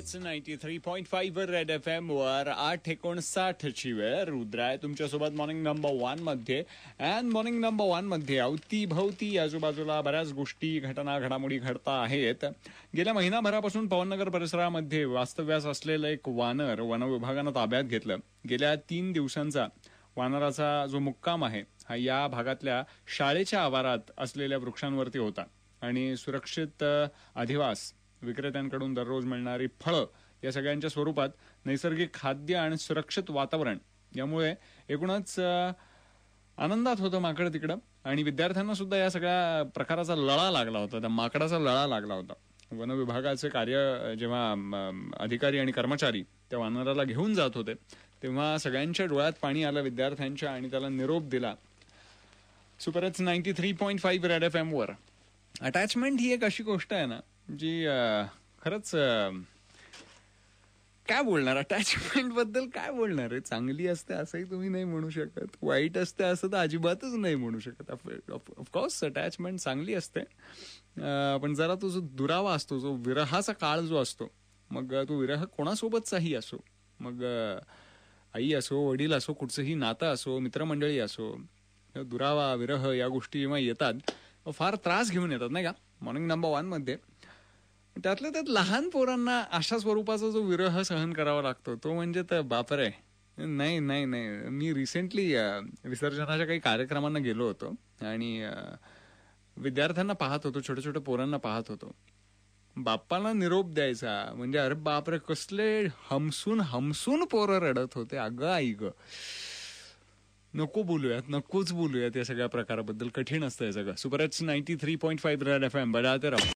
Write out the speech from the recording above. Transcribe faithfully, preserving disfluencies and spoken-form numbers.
It's ninety three point five वर red F M वर आठ एकोणसाठ ची वेळ. रुद्र आहे तुमच्यासोबत मॉर्निंग नंबर वन मध्ये. अँड मॉर्निंग नंबर वन मध्ये अवतीभवती आजूबाजूला बऱ्याच गोष्टी घटना घडामोडी घडता आहेत. गेल्या महिनाभरापासून पवननगर परिसरामध्ये वास्तव्यास असलेलं एक वानर वनविभागानं ताब्यात घेतलं. गेल्या तीन दिवसांचा वानराचा जो मुक्काम आहे हा या भागातल्या शाळेच्या आवारात असलेल्या वृक्षांवरती होता आणि सुरक्षित अधिवास, विक्रेत्यांकडून दररोज मिळणारी फळं या सगळ्यांच्या स्वरूपात नैसर्गिक खाद्य आणि सुरक्षित वातावरण यामुळे एकूणच आनंदात होतं माकड तिकडं. आणि विद्यार्थ्यांना सुद्धा या सगळ्या प्रकाराचा लळा लागला होता, त्या माकडाचा लळा लागला होता. वन विभागाचे कार्य जेव्हा अधिकारी आणि कर्मचारी त्या वानराला घेऊन जात होते तेव्हा सगळ्यांच्या डोळ्यात पाणी आलं विद्यार्थ्यांच्या आणि त्याला निरोप दिला. Super H ninety three point five red F M वर अटॅचमेंट ही एक अशी गोष्ट आहे ना जी खरंच काय बोलणार. अटॅचमेंट बद्दल काय बोलणार आहे. चांगली असते असंही तुम्ही नाही म्हणू शकत, वाईट असते असं तर अजिबातच नाही म्हणू शकत. ऑफकोर्स अटॅचमेंट चांगली असते, पण जरा तो जो दुरावा असतो, जो विरहाचा काळ जो असतो, मग तो विरह कोणासोबतचाही असो, मग आई असो, वडील असो, कुठचंही नातं असो, मित्रमंडळी असो, दुरावा विरह या गोष्टी जेव्हा येतात फार त्रास घेऊन येतात नाही का. मॉर्निंग नंबर वन मध्ये त्यातल्या त्यात लहान पोरांना अशा स्वरूपाचा जो विरह सहन करावा लागतो तो म्हणजे तर बापरे. नाही नाही नाही मी रिसेंटली विसर्जनाच्या काही कार्यक्रमांना गेलो होतो आणि विद्यार्थ्यांना पाहत होतो, छोट्या छोट्या पोरांना पाहत होतो. बाप्पाला निरोप द्यायचा म्हणजे अरे बापरे कसले हमसून हमसून पोरं रडत होते. अगं आई ग, नको बोलूयात, नकोच बोलूयात या सगळ्या प्रकाराबद्दल. कठीण असतं हे सगळं. Super H ninety three point five red F M बजाते राहू.